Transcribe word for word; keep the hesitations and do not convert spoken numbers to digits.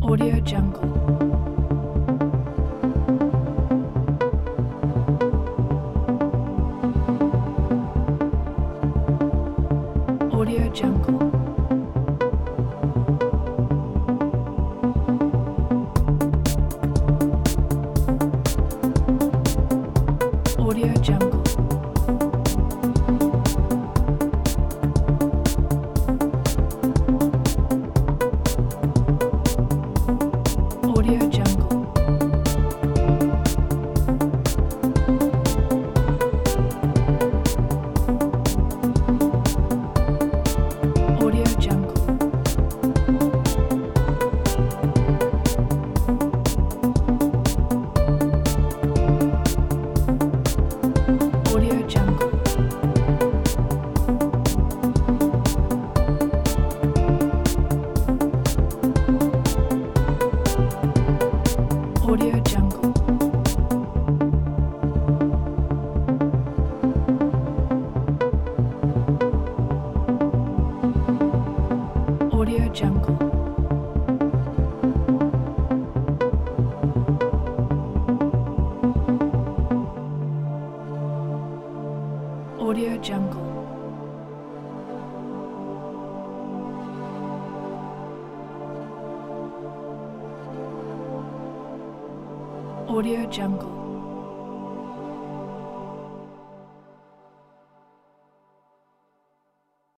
Audio Jungle. Audio Jungle. Audio Jungle. Audio Jungle. Audio Jungle. Audio Jungle. Audio Jungle. Audio Jungle. Audio Jungle. Audio Jungle.